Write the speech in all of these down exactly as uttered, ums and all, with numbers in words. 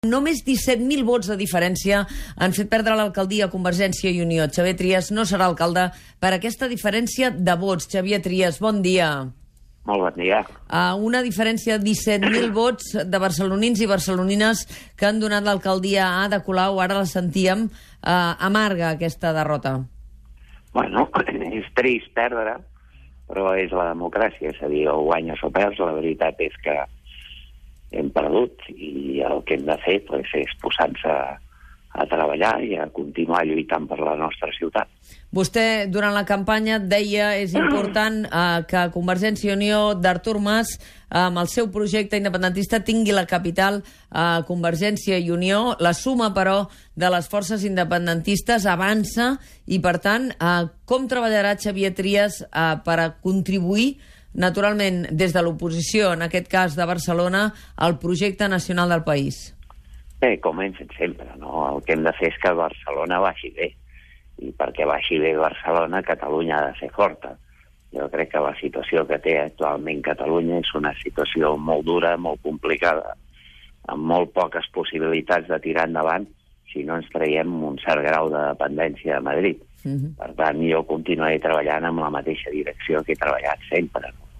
Només disset mil vots de diferència han fet perdre l'alcaldia a Convergència i Unió. Xavier Trias no serà alcalde per aquesta diferència de vots. Xavier Trias, bon dia. Molt bon dia. Uh, una diferència de disset mil vots de barcelonins i barcelonines que han donat l'alcaldia a Ada Colau. Ara la sentíem. Uh, amarga aquesta derrota. Bueno, és trist perdre, però és la democràcia. És a dir, o guanyes o perds. La veritat és que hem perdut i el que hem de fer pues, és posar-nos a, a treballar i a continuar lluitant per la nostra ciutat. Vostè, durant la campanya, deia és important eh, que Convergència i Unió d'Artur Mas, eh, amb el seu projecte independentista, tingui la capital a eh, Convergència i Unió. La suma, però, de les forces independentistes avança i, per tant, eh, com treballarà Xavier Trias eh, per a contribuir naturalment, des de l'oposició, en aquest cas de Barcelona, al projecte nacional del país? Bé, com hem fet sempre, no? El que hem de fer és que Barcelona vagi bé. I perquè vagi bé Barcelona, Catalunya ha de ser forta. Jo crec que la situació que té actualment Catalunya és una situació molt dura, molt complicada, amb molt poques possibilitats de tirar endavant si no ens traiem un cert grau de dependència de Madrid. Uh-huh. Per tant, jo continuaré treballant amb la mateixa direcció que he treballat sempre, no?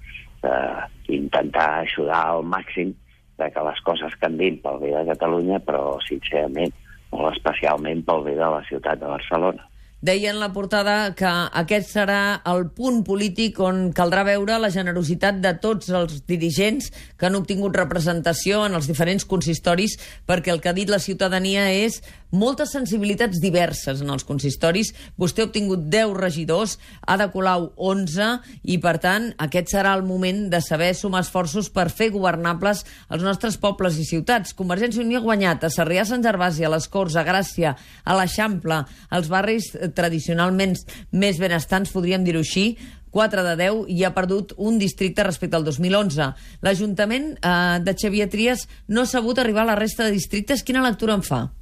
D'intentar ajudar al màxim de que les coses canvin pel bé de Catalunya, però, sincerament, molt especialment pel bé de la ciutat de Barcelona. Deia en la portada que aquest serà el punt polític on caldrà veure la generositat de tots els dirigents que han obtingut representació en els diferents consistoris, perquè el que ha dit la ciutadania és moltes sensibilitats diverses en els consistoris. Vostè ha obtingut deu regidors, Ada Colau onze, i per tant aquest serà el moment de saber sumar esforços per fer governables els nostres pobles i ciutats. Convergència i Unió ha guanyat a Sarrià, Sant Gervasi, a les Corts, a Gràcia, a l'Eixample, als barris tradicionalment més benestants, podríem dir-ho així, quatre de deu, i ha perdut un districte respecte al dos mil onze. L'Ajuntament eh, de Xavier Trias no ha sabut arribar a la resta de districtes. Quina lectura en fa?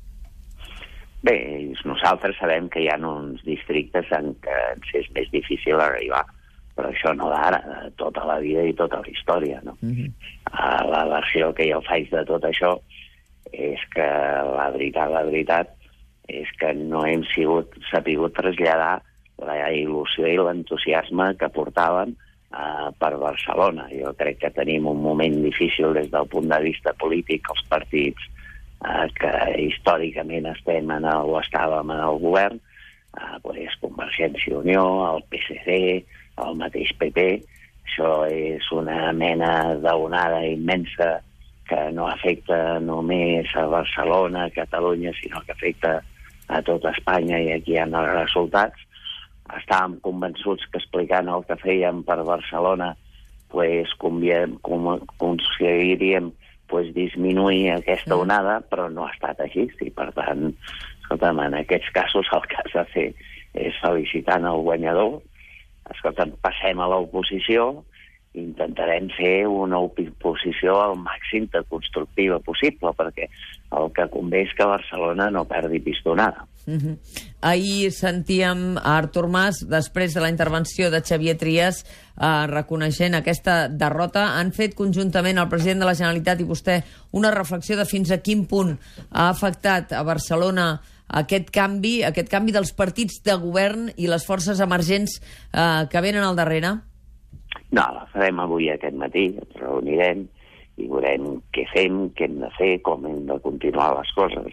Bé, nosaltres sabem que hi ha uns districtes en què ens és més difícil arribar, però això no d'ara, de tota la vida i tota la història, no? Uh-huh. uh, la versió que jo faig de tot això és que la veritat, la veritat, és que no hem sigut sapigut traslladar la il·lusió i l'entusiasme que portaven uh, per Barcelona. Jo crec que tenim un moment difícil des del punt de vista polític, els partits uh, que històricament estem en el, o estàvem en el govern, uh, pues, Convergència i Unió, el P S C, el mateix P P. Això és una mena d'onada immensa que no afecta només a Barcelona, a Catalunya, sinó que afecta a tot Espanya, i aquí hi ha els resultats. Estàvem convençuts que explicant el que fèiem per Barcelona pues, conviem, com, aconseguiríem pues, disminuir aquesta onada, però no ha estat així. I per tant, escolta'm, en aquests casos el que has de fer és felicitant el guanyador. Escolta'm, passem a l'oposició, intentarem fer una oposició al màxim de constructiva possible, perquè el que convé és que Barcelona no perdi pistonada. Uh-huh. Ahir sentíem a Artur Mas, després de la intervenció de Xavier Trias, eh, reconeixent aquesta derrota. Han fet conjuntament el president de la Generalitat i vostè una reflexió de fins a quin punt ha afectat a Barcelona aquest canvi, aquest canvi dels partits de govern i les forces emergents eh, que venen al darrere? No, la farem avui aquest matí, ens reunirem i veurem què fem, què hem de fer, com hem de continuar les coses.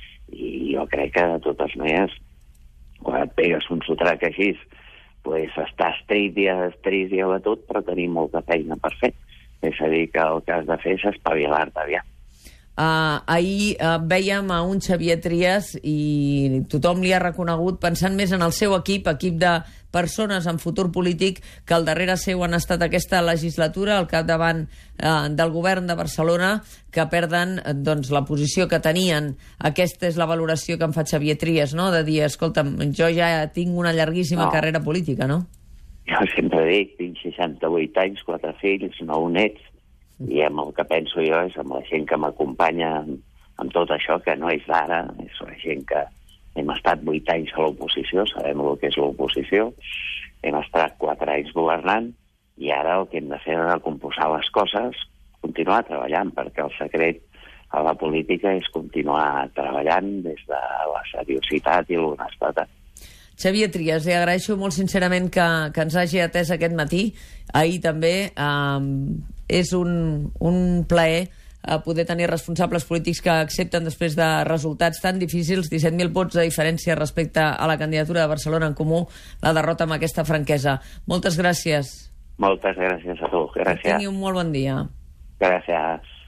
I jo crec que, de totes maneres, quan et pegues un sotrac així, pues estàs trist i, trist i abatut, però tenim molta feina per fer. És a dir, que el que has de fer és espavilar-te aviat. Uh, ahir uh, vèiem a un Xavier Trias i tothom li ha reconegut, pensant més en el seu equip, equip de persones amb futur polític que al darrere seu han estat aquesta legislatura al capdavant uh, del govern de Barcelona, que perden uh, doncs, la posició que tenien. Aquesta és la valoració que en fa Xavier Trias, no? De dir, escolta'm, jo ja tinc una llarguíssima no. carrera política, no? Jo sempre dic, tinc seixanta-vuit anys, quatre fills, nou nets, i amb el que penso jo és amb la gent que m'acompanya amb, amb tot això, que no és d'ara, és la gent que hem estat vuit anys a l'oposició, sabem el que és l'oposició, hem estat quatre anys governant, i ara el que hem de fer és recomposar les coses, continuar treballant, perquè el secret a la política és continuar treballant des de la seriositat i l'honestedat. Xavier Trias, li agraeixo molt sincerament que, que ens hagi atès aquest matí. Ahir també eh, és un, un plaer eh, poder tenir responsables polítics que accepten després de resultats tan difícils, disset mil vots de diferència respecte a la candidatura de Barcelona en Comú, la derrota amb aquesta franquesa. Moltes gràcies. Moltes gràcies a tu. Gràcies. Que tingui un molt bon dia. Gràcies.